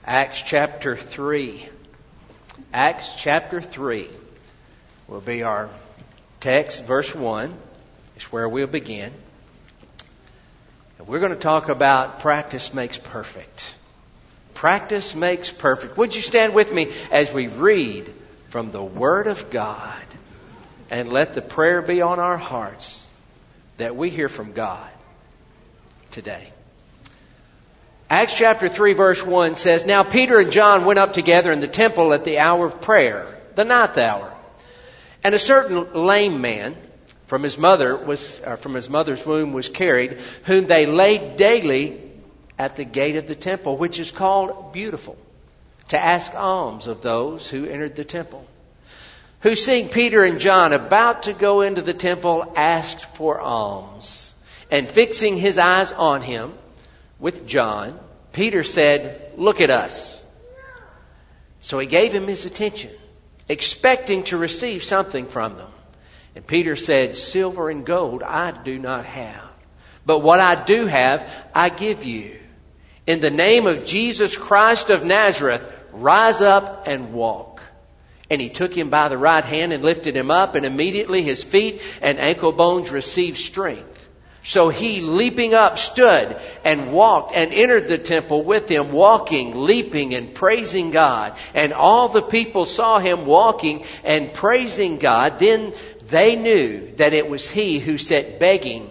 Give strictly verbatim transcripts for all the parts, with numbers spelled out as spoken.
Acts chapter three. Acts chapter three will be our text. Verse one is where we'll begin. And we're going to talk about practice makes perfect. Practice makes perfect. Would you stand with me as we read from the Word of God, and let the prayer be on our hearts that we hear from God today. Acts chapter three verse one says, Now Peter and John went up together in the temple at the hour of prayer, the ninth hour. And a certain lame man from his mother was uh, from his mother's womb was carried, whom they laid daily at the gate of the temple, which is called Beautiful, to ask alms of those who entered the temple. Who, seeing Peter and John about to go into the temple, asked for alms. And fixing his eyes on him with John, Peter said, Look at us. So he gave him his attention, expecting to receive something from them. And Peter said, Silver and gold I do not have, but what I do have I give you. In the name of Jesus Christ of Nazareth, rise up and walk. And he took him by the right hand and lifted him up, and immediately his feet and ankle bones received strength. So he, leaping up, stood and walked and entered the temple with him, walking, leaping, and praising God. And all the people saw him walking and praising God. Then they knew that it was he who sat begging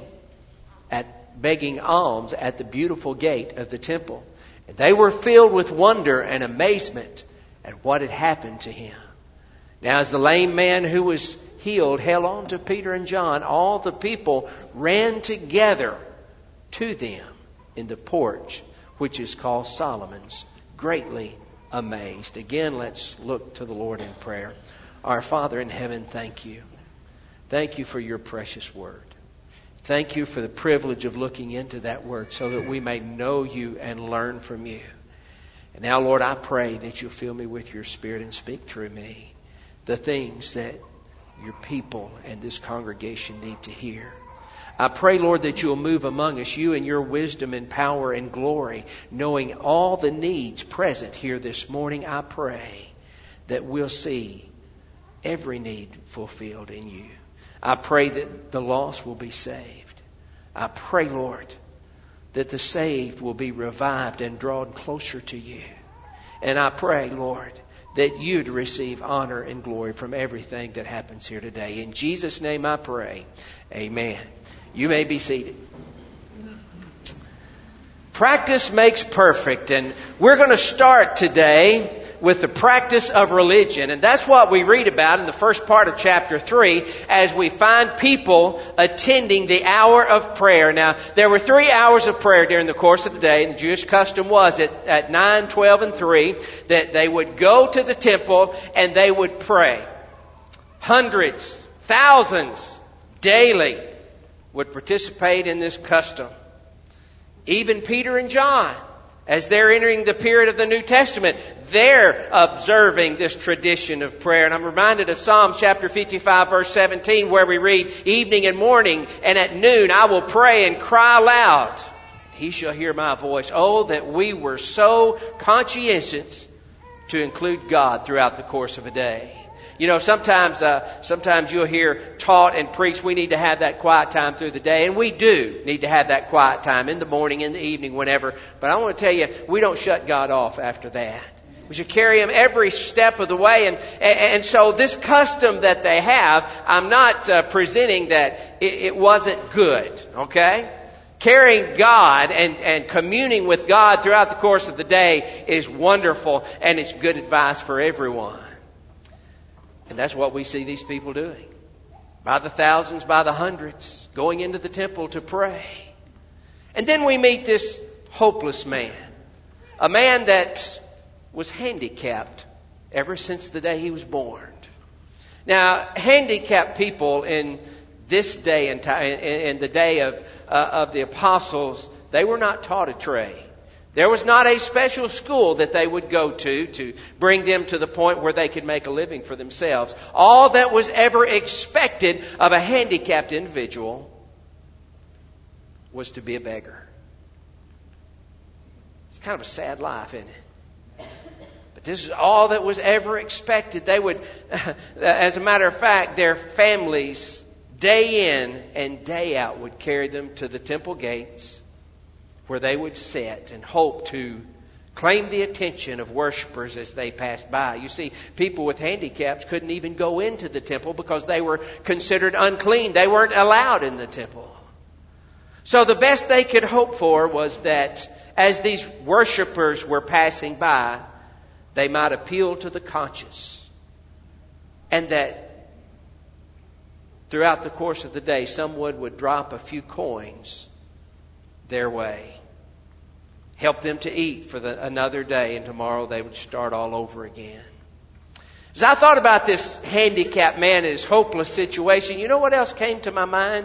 at begging alms at the beautiful gate of the temple. And they were filled with wonder and amazement at what had happened to him. Now as the lame man who was healed held on to Peter and John, all the people ran together to them in the porch, which is called Solomon's, greatly amazed. Again, let's look to the Lord in prayer. Our Father in heaven, thank you. Thank you for your precious word. Thank you for the privilege of looking into that word so that we may know you and learn from you. And now, Lord, I pray that you'll fill me with your Spirit and speak through me the things that your people and this congregation need to hear. I pray, Lord, that you'll move among us, you and your wisdom and power and glory, knowing all the needs present here this morning. I pray that we'll see every need fulfilled in you. I pray that the lost will be saved. I pray, Lord, that the saved will be revived and drawn closer to you. And I pray, Lord, that you'd receive honor and glory from everything that happens here today. In Jesus' name I pray. Amen. You may be seated. Practice makes perfect. And we're going to start today with the practice of religion. And that's what we read about in the first part of chapter three as we find people attending the hour of prayer. Now, there were three hours of prayer during the course of the day. And the Jewish custom was at, at nine, twelve, and three that they would go to the temple and they would pray. Hundreds, thousands daily would participate in this custom. Even Peter and John, as they're entering the period of the New Testament, they're observing this tradition of prayer. And I'm reminded of Psalms chapter fifty-five, verse seventeen, where we read, Evening and morning and at noon I will pray and cry aloud. He shall hear my voice. Oh, that we were so conscientious to include God throughout the course of a day. You know, sometimes uh, sometimes you'll hear taught and preached, we need to have that quiet time through the day. And we do need to have that quiet time in the morning, in the evening, whenever. But I want to tell you, we don't shut God off after that. We should carry Him every step of the way. And, and so this custom that they have, I'm not uh, presenting that it, it wasn't good, okay? Carrying God and, and communing with God throughout the course of the day is wonderful, and it's good advice for everyone. And that's what we see these people doing. By the thousands, by the hundreds, going into the temple to pray. And then we meet this hopeless man. A man that was handicapped ever since the day he was born. Now, handicapped people in this day and time, in the day of, uh, of the apostles, they were not taught a trade. There was not a special school that they would go to to bring them to the point where they could make a living for themselves. All that was ever expected of a handicapped individual was to be a beggar. It's kind of a sad life, isn't it? But this is all that was ever expected. They would, as a matter of fact, their families, day in and day out, would carry them to the temple gates where they would sit and hope to claim the attention of worshipers as they passed by. You see, people with handicaps couldn't even go into the temple because they were considered unclean. They weren't allowed in the temple. So the best they could hope for was that as these worshipers were passing by, they might appeal to the conscience. And that throughout the course of the day, someone would drop a few coins their way. Help them to eat for the, another day, and tomorrow they would start all over again. As I thought about this handicapped man and his hopeless situation, you know what else came to my mind?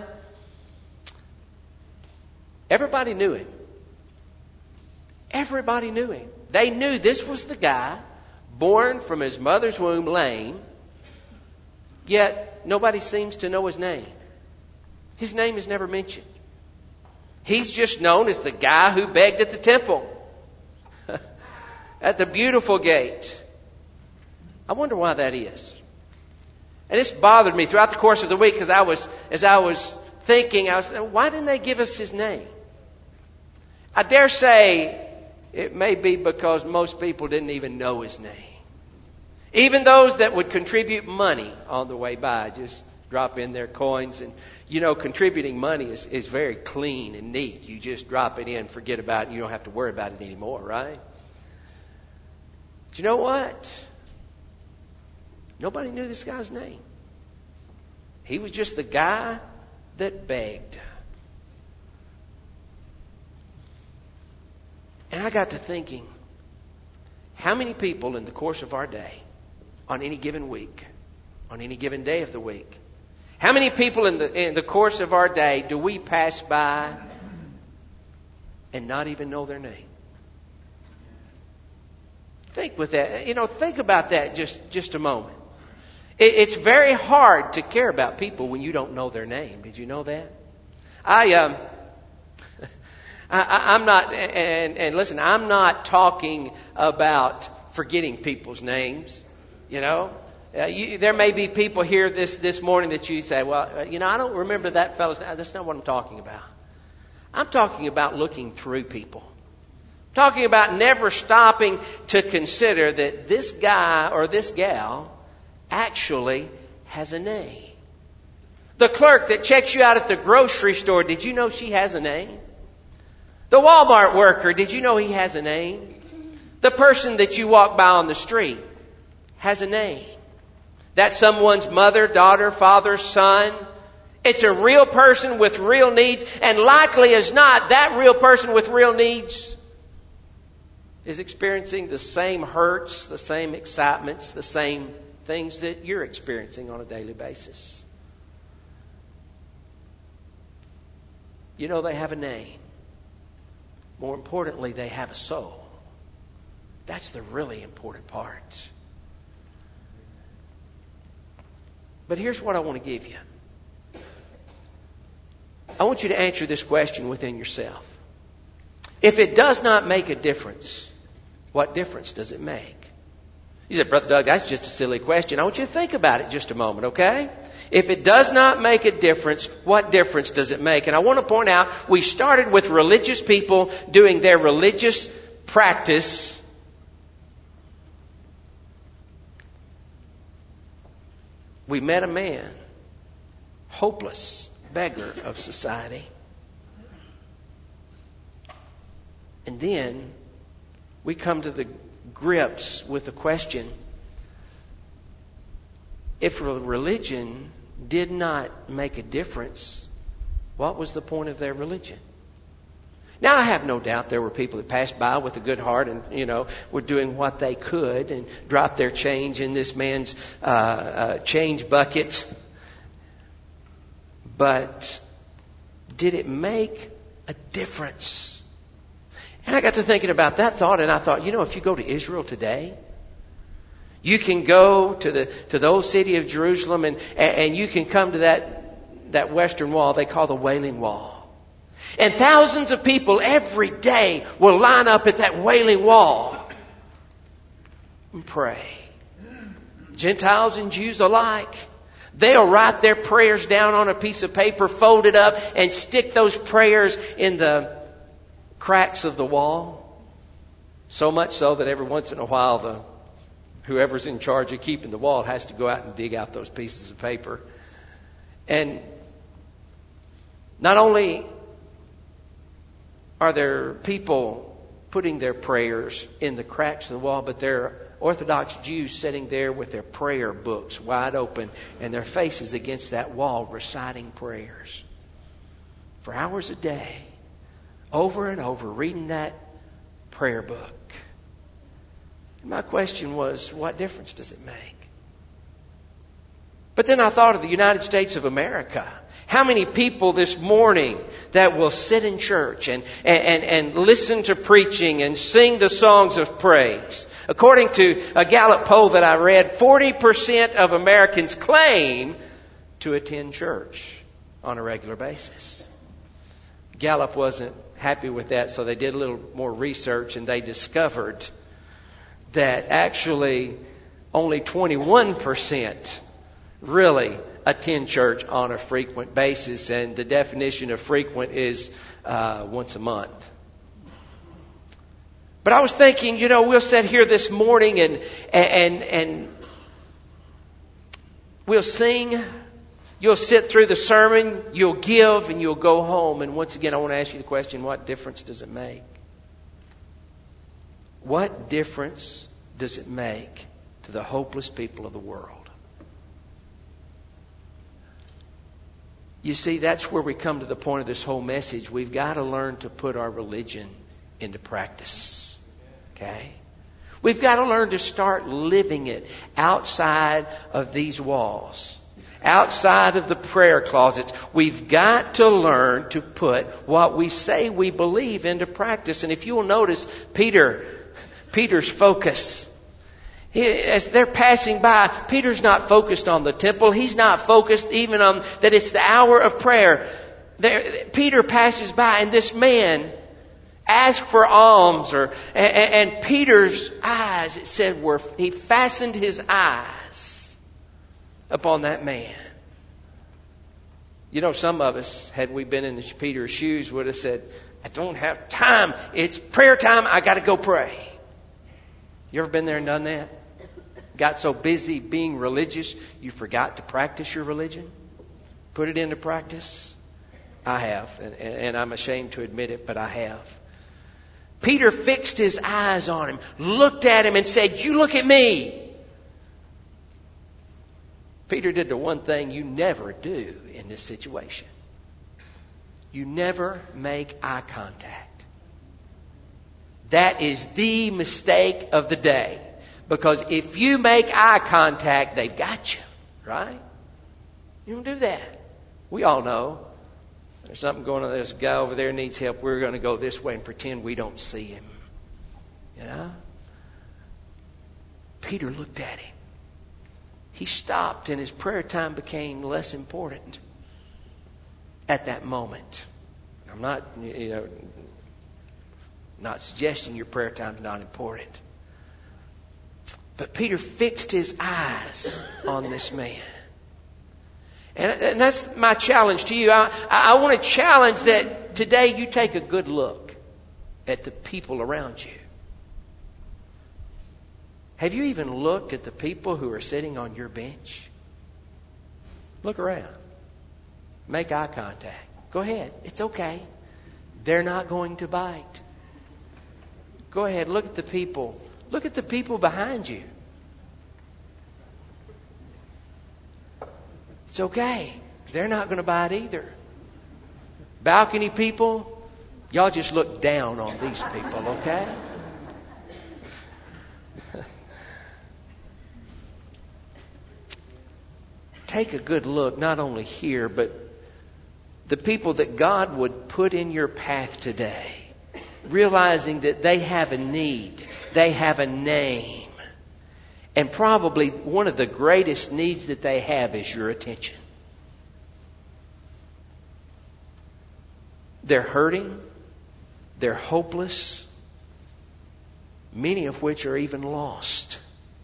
Everybody knew him. Everybody knew him. They knew this was the guy born from his mother's womb lame, yet nobody seems to know his name. His name is never mentioned. He's just known as the guy who begged at the temple, at the beautiful gate. I wonder why that is. And this bothered me throughout the course of the week because I was, as I was thinking, I was, why didn't they give us his name? I dare say it may be because most people didn't even know his name. Even those that would contribute money on the way by, just drop in their coins. And, you know, contributing money is, is very clean and neat. You just drop it in, forget about it, and you don't have to worry about it anymore, right? But you know what? Nobody knew this guy's name. He was just the guy that begged. And I got to thinking, how many people in the course of our day, on any given week, on any given day of the week, how many people in the in the course of our day do we pass by and not even know their name? Think with that. You know, think about that just, just a moment. It, it's very hard to care about people when you don't know their name. Did you know that? I um, I, I'm not, and, and listen, I'm not talking about forgetting people's names. You know. Uh, you, there may be people here this, this morning that you say, well, uh, you know, I don't remember that fellow's name. That's not what I'm talking about. I'm talking about looking through people. I'm talking about never stopping to consider that this guy or this gal actually has a name. The clerk that checks you out at the grocery store, did you know she has a name? The Walmart worker, did you know he has a name? The person that you walk by on the street has a name. That's someone's mother, daughter, father, son. It's a real person with real needs. And likely as not, that real person with real needs is experiencing the same hurts, the same excitements, the same things that you're experiencing on a daily basis. You know, they have a name. More importantly, they have a soul. That's the really important part. But here's what I want to give you. I want you to answer this question within yourself. If it does not make a difference, what difference does it make? You said, Brother Doug, that's just a silly question. I want you to think about it just a moment, okay? If it does not make a difference, what difference does it make? And I want to point out, we started with religious people doing their religious practice. We met a man, hopeless beggar of society. And then we come to the grips with the question, if religion did not make a difference, what was the point of their religion? Now, I have no doubt there were people that passed by with a good heart and, you know, were doing what they could and dropped their change in this man's uh, uh, change bucket. But did it make a difference? And I got to thinking about that thought, and I thought, you know, if you go to Israel today, you can go to the to the old city of Jerusalem, and and you can come to that that western wall they call the Wailing Wall. And thousands of people every day will line up at that Wailing Wall. and pray. Gentiles and Jews alike. They'll write their prayers down on a piece of paper, fold it up, and stick those prayers in the cracks of the wall. So much so that every once in a while, the whoever's in charge of keeping the wall has to go out and dig out those pieces of paper. And not only are there people putting their prayers in the cracks of the wall, but there are Orthodox Jews sitting there with their prayer books wide open and their faces against that wall reciting prayers for hours a day, over and over, reading that prayer book. And my question was, what difference does it make? But then I thought of the United States of America. How many people this morning that will sit in church and, and, and listen to preaching and sing the songs of praise? According to a Gallup poll that I read, forty percent of Americans claim to attend church on a regular basis. Gallup wasn't happy with that, so they did a little more research and they discovered that actually only twenty-one percent really attend church on a frequent basis, and the definition of frequent is uh, once a month. But I was thinking, you know, we'll sit here this morning and and and we'll sing. You'll sit through the sermon, you'll give, and you'll go home. And once again, I want to ask you the question, what difference does it make? What difference does it make to the hopeless people of the world? You see, that's where we come to the point of this whole message. We've got to learn to put our religion into practice. Okay? We've got to learn to start living it outside of these walls. Outside of the prayer closets. We've got to learn to put what we say we believe into practice. And if you will notice, Peter, Peter's focus. As they're passing by, Peter's not focused on the temple. He's not focused even on that it's the hour of prayer. There, Peter passes by and this man asks for alms. Or, and, and Peter's eyes, it said, were he fastened his eyes upon that man. You know, some of us, had we been in Peter's shoes, would have said, I don't have time. It's prayer time. I got to go pray. You ever been there and done that? Got so busy being religious, you forgot to practice your religion? Put it into practice? I have, and, and I'm ashamed to admit it, but I have. Peter fixed his eyes on him, looked at him and said, you look at me. Peter did the one thing you never do in this situation. You never make eye contact. That is the mistake of the day. Because if you make eye contact, they've got you. Right? You don't do that. We all know. There's something going on. This guy over there needs help. We're going to go this way and pretend we don't see him. You know? Peter looked at him. He stopped and his prayer time became less important at that moment. I'm not, you know, not suggesting your prayer time is not important. But Peter fixed his eyes on this man. And, and that's my challenge to you. I, I want to challenge that today you take a good look at the people around you. Have you even looked at the people who are sitting on your bench? Look around. Make eye contact. Go ahead. It's okay. They're not going to bite. Go ahead. Look at the people. Look at the people behind you. It's okay. They're not going to bite either. Balcony people, y'all just look down on these people, okay? Take a good look, not only here, but the people that God would put in your path today, realizing that they have a need, they have a name, and probably one of the greatest needs that they have is your attention. They're hurting, they're hopeless, many of which are even lost.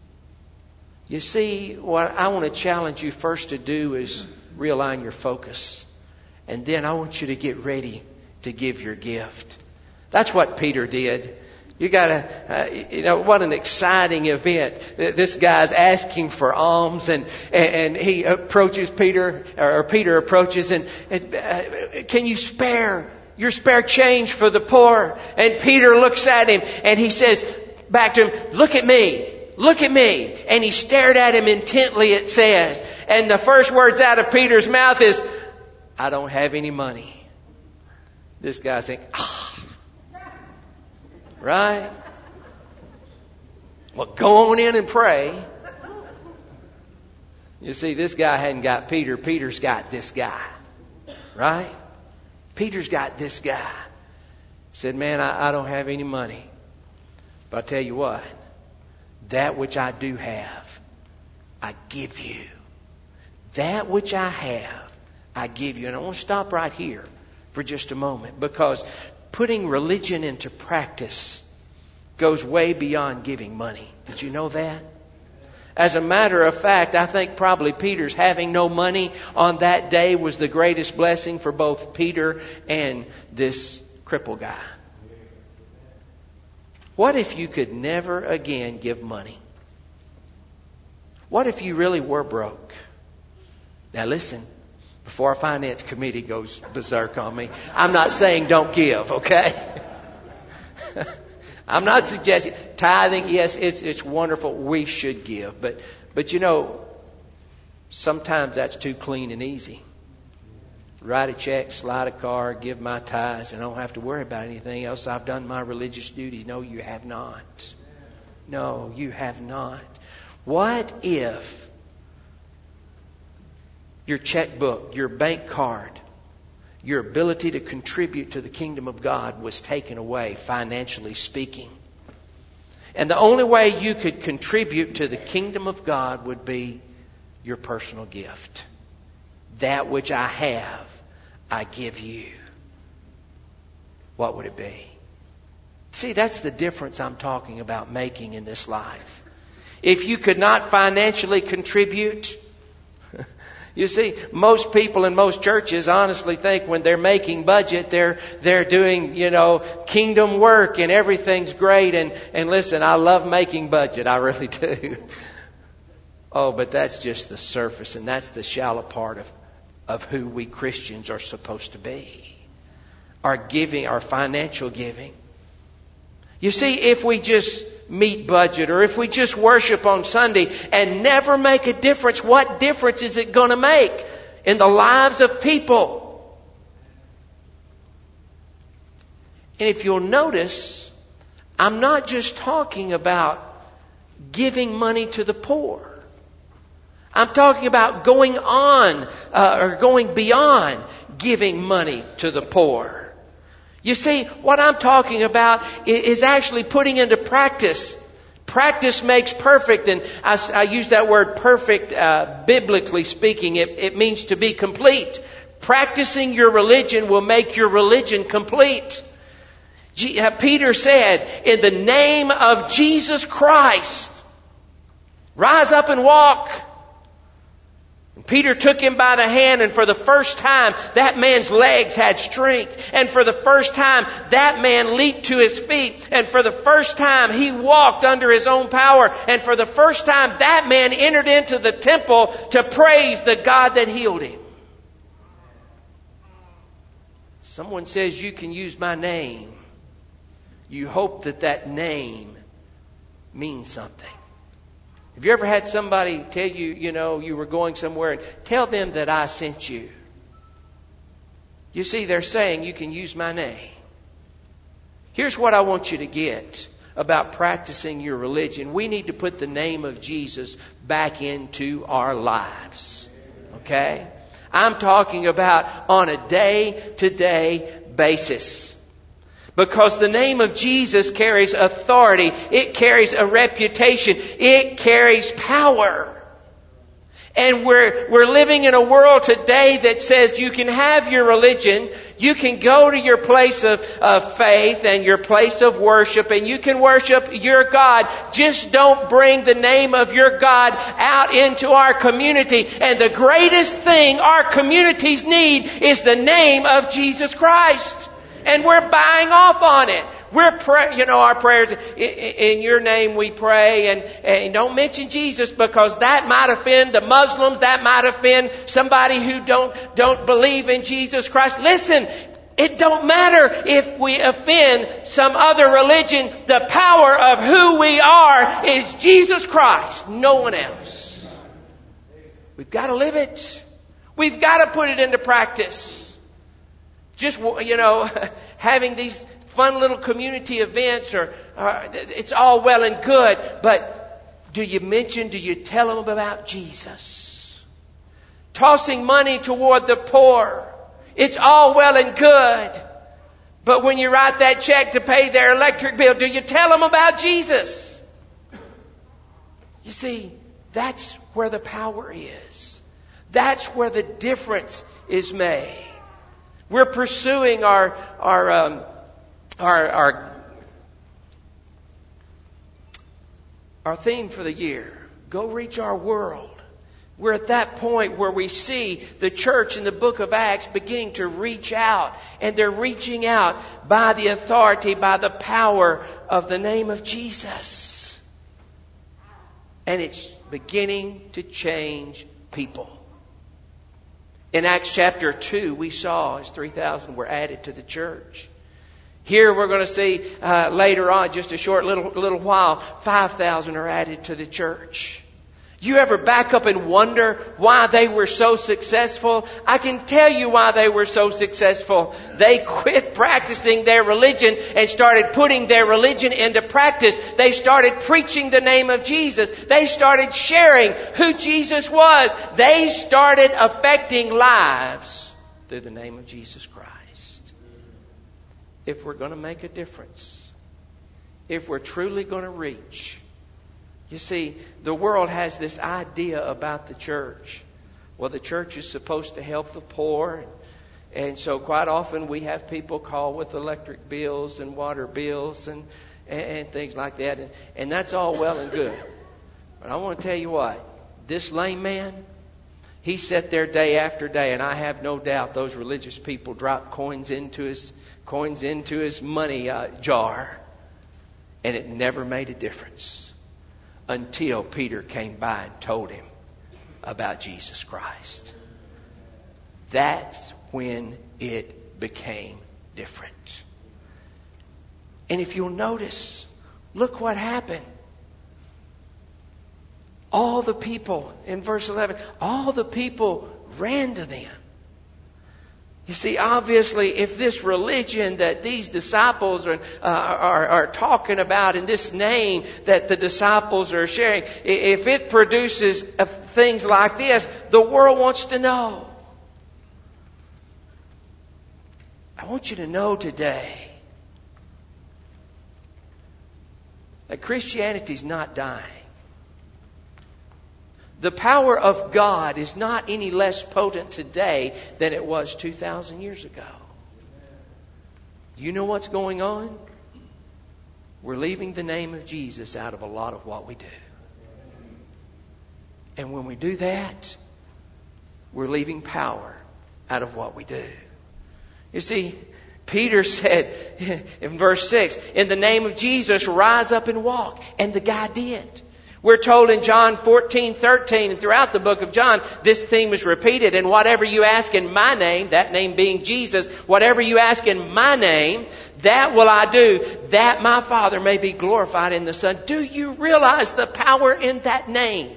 You see, what I want to challenge you first to do is realign your focus. And then I want you to get ready to give your gift. That's what Peter did. You gotta, uh, you know, what an exciting event. This guy's asking for alms, and and he approaches Peter, or Peter approaches, and, and uh, can you spare your spare change for the poor? And Peter looks at him and he says back to him, look at me, look at me. And he stared at him intently, it says. And the first words out of Peter's mouth is, I don't have any money. This guy's thinking, ah. Right? Well, go on in and pray. You see, this guy hadn't got Peter. Peter's got this guy. Right? Peter's got this guy. He said, man, I, I don't have any money. But I'll tell you what. That which I do have, I give you. That which I have, I give you. And I want to stop right here for just a moment, because putting religion into practice goes way beyond giving money. Did you know that? As a matter of fact, I think probably Peter's having no money on that day was the greatest blessing for both Peter and this cripple guy. What if you could never again give money? What if you really were broke? Now listen. Before our finance committee goes berserk on me, I'm not saying don't give, okay? I'm not suggesting tithing. Yes, it's it's wonderful. We should give, but but you know, sometimes that's too clean and easy. Write a check, slide a card, give my tithes, and I don't have to worry about anything else. I've done my religious duties. No, you have not. No, you have not. What if your checkbook, your bank card, your ability to contribute to the kingdom of God was taken away, financially speaking? And the only way you could contribute to the kingdom of God would be your personal gift. That which I have, I give you. What would it be? See, that's the difference I'm talking about making in this life. If you could not financially contribute, you see, most people in most churches honestly think when they're making budget, they're they're doing, you know, kingdom work and everything's great. And, and listen, I love making budget. I really do. Oh, but that's just the surface, and that's the shallow part of, of who we Christians are supposed to be. Our giving, our financial giving. You see, if we just meet budget, or if we just worship on Sunday and never make a difference, what difference is it going to make in the lives of people? And if you'll notice, I'm not just talking about giving money to the poor. I'm talking about going on uh, or going beyond giving money to the poor. You see, what I'm talking about is actually putting into practice. Practice makes perfect. And I, I use that word perfect, uh, biblically speaking. It, it means to be complete. Practicing your religion will make your religion complete. G- uh, Peter said, in the name of Jesus Christ, rise up and walk. And Peter took him by the hand, and for the first time, that man's legs had strength. And for the first time, that man leaped to his feet. And for the first time, he walked under his own power. And for the first time, that man entered into the temple to praise the God that healed him. Someone says, you can use my name. You hope that that name means something. Have you ever had somebody tell you, you know, you were going somewhere and tell them that I sent you? You see, they're saying you can use my name. Here's what I want you to get about practicing your religion. We need to put the name of Jesus back into our lives. Okay? I'm talking about on a day-to-day basis. Because the name of Jesus carries authority. It carries a reputation. It carries power. And we're, we're living in a world today that says you can have your religion, You can go to your place of, of faith and your place of worship, and you can worship your God. Just don't bring the name of your God out into our community. And the greatest thing our communities need is the name of Jesus Christ. And we're buying off on it. We're pray, you know, our prayers, in your name we pray, and, and don't mention Jesus, because that might offend the Muslims, that might offend somebody who don't, don't believe in Jesus Christ. Listen, it don't matter if we offend some other religion. The power of who we are is Jesus Christ, no one else. We've got to live it. We've got to put it into practice. Just, you know, having these fun little community events, or uh, it's all well and good, but do you mention, do you tell them about Jesus? Tossing money toward the poor, it's all well and good, but when you write that check to pay their electric bill, do you tell them about Jesus? You see, that's where the power is. That's where the difference is made. We're pursuing our our um, Our, our, our theme for the year, Go Reach Our World. We're at that point where we see the church in the book of Acts beginning to reach out. And they're reaching out by the authority, by the power of the name of Jesus. And it's beginning to change people. In Acts chapter two, we saw as three thousand were added to the church. Here we're going to see uh, later on, just a short little little while, five thousand are added to the church. You ever back up and wonder why they were so successful? I can tell you why they were so successful. They quit practicing their religion and started putting their religion into practice. They started preaching the name of Jesus. They started sharing who Jesus was. They started affecting lives through the name of Jesus Christ. If we're going to make a difference, if we're truly going to reach. You see, the world has this idea about the church. Well, the church is supposed to help the poor. And so quite often we have people call with electric bills and water bills and, and, and things like that. And, and that's all well and good. But I want to tell you what. This lame man, he sat there day after day, and I have no doubt those religious people dropped coins into his coins into his money uh, jar, and it never made a difference until Peter came by and told him about Jesus Christ. That's when it became different. And if you'll notice, look what happened. All the people, in verse eleven, all the people ran to them. You see, obviously, if this religion that these disciples are, uh, are, are talking about, and this name that the disciples are sharing, if it produces things like this, the world wants to know. I want you to know today that Christianity is not dying. The power of God is not any less potent today than it was two thousand years ago. You know what's going on? We're leaving the name of Jesus out of a lot of what we do. And when we do that, we're leaving power out of what we do. You see, Peter said in verse six, in the name of Jesus, rise up and walk. And the guy did. We're told in John fourteen thirteen, and throughout the book of John, this theme is repeated. And whatever you ask in my name, that name being Jesus, whatever you ask in my name, that will I do, that my Father may be glorified in the Son. Do you realize the power in that name?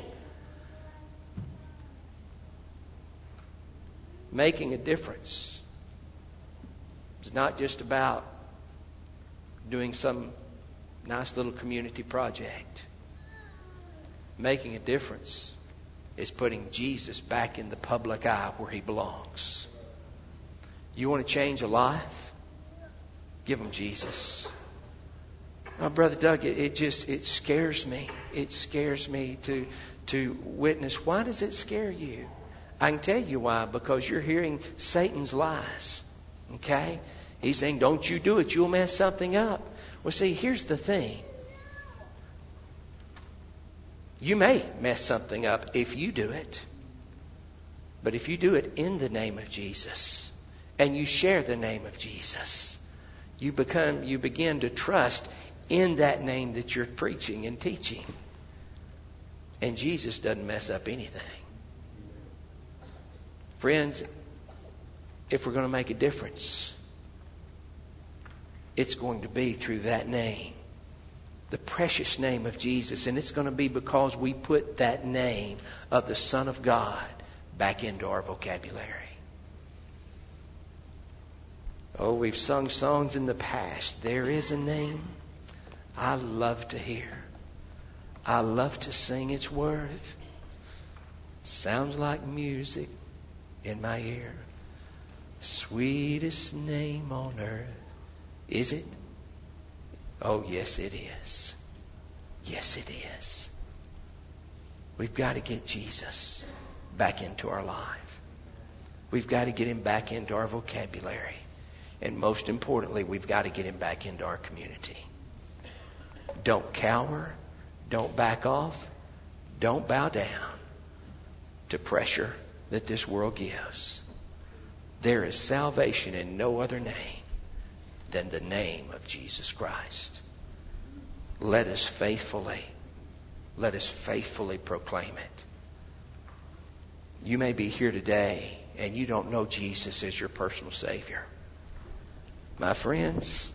Making a difference. It's not just about doing some nice little community project. Making a difference is putting Jesus back in the public eye where He belongs. You want to change a life? Give them Jesus. Oh, Brother Doug, it, it just, it scares me. It scares me to, to witness. Why does it scare you? I can tell you why. Because you're hearing Satan's lies. Okay? He's saying, don't you do it. You'll mess something up. Well, see, here's the thing. You may mess something up if you do it. But if you do it in the name of Jesus and you share the name of Jesus, you become, you begin to trust in that name that you're preaching and teaching. And Jesus doesn't mess up anything. Friends, if we're going to make a difference, it's going to be through that name. The precious name of Jesus. And it's going to be because we put that name of the Son of God back into our vocabulary. Oh, we've sung songs in the past. There is a name I love to hear. I love to sing its worth. Sounds like music in my ear. Sweetest name on earth. Is it? Oh, yes, it is. Yes, it is. We've got to get Jesus back into our life. We've got to get Him back into our vocabulary. And most importantly, we've got to get Him back into our community. Don't cower. Don't back off. Don't bow down to pressure that this world gives. There is salvation in no other name than the name of Jesus Christ. Let us faithfully, let us faithfully proclaim it. You may be here today and you don't know Jesus as your personal Savior. My friends,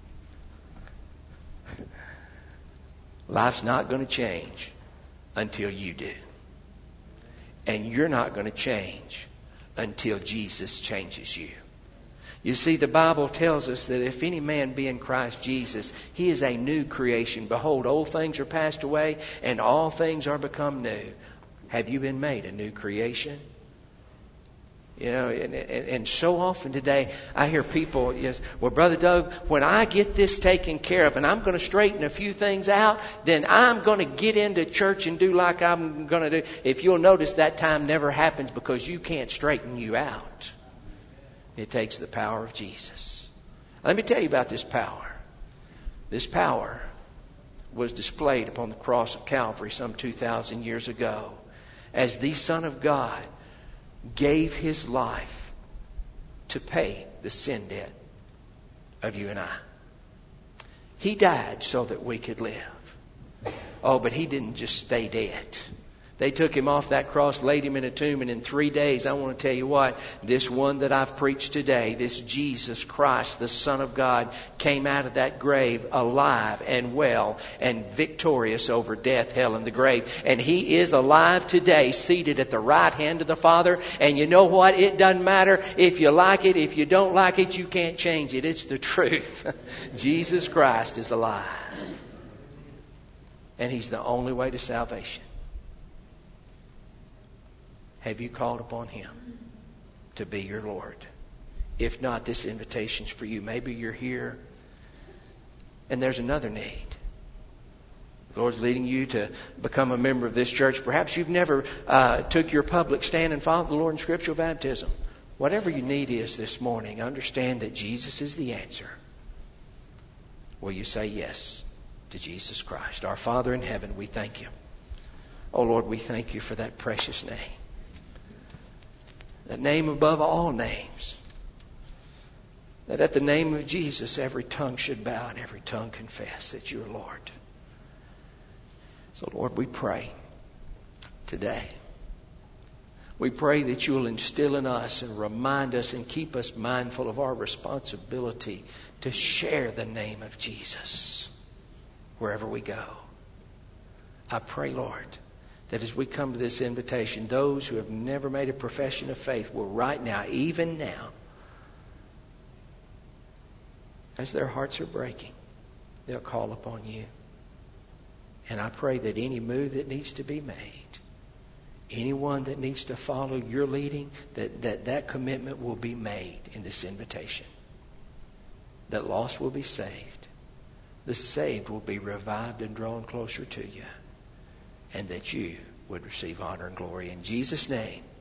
life's not going to change until you do. And you're not going to change until Jesus changes you. You see, the Bible tells us that if any man be in Christ Jesus, he is a new creation. Behold, old things are passed away, and all things are become new. Have you been made a new creation? You know, and, and, and so often today, I hear people, yes, well, Brother Doug, when I get this taken care of and I'm going to straighten a few things out, then I'm going to get into church and do like I'm going to do. If you'll notice, that time never happens because you can't straighten you out. It takes the power of Jesus. Let me tell you about this power. This power was displayed upon the cross of Calvary some two thousand years ago as the Son of God gave His life to pay the sin debt of you and I. He died so that we could live. Oh, but He didn't just stay dead. They took Him off that cross, laid Him in a tomb, and in three days, I want to tell you what, this one that I've preached today, this Jesus Christ, the Son of God, came out of that grave alive and well and victorious over death, hell, and the grave. And He is alive today, seated at the right hand of the Father. And you know what? It doesn't matter if you like it. If you don't like it, you can't change it. It's the truth. Jesus Christ is alive. And He's the only way to salvation. Have you called upon Him to be your Lord? If not, this invitation's for you. Maybe you're here and there's another need. The Lord's leading you to become a member of this church. Perhaps you've never uh, took your public stand and followed the Lord in scriptural baptism. Whatever your need is this morning, understand that Jesus is the answer. Will you say yes to Jesus Christ? Our Father in heaven, we thank You. Oh Lord, we thank You for that precious name. That name above all names. That at the name of Jesus, every tongue should bow and every tongue confess that You are Lord. So Lord, we pray today. We pray that You'll instill in us and remind us and keep us mindful of our responsibility to share the name of Jesus wherever we go. I pray, Lord, that as we come to this invitation, those who have never made a profession of faith will right now, even now, as their hearts are breaking, they'll call upon You. And I pray that any move that needs to be made, anyone that needs to follow Your leading, that that, that commitment will be made in this invitation. That lost will be saved. The saved will be revived and drawn closer to You. And that You would receive honor and glory. In Jesus' name.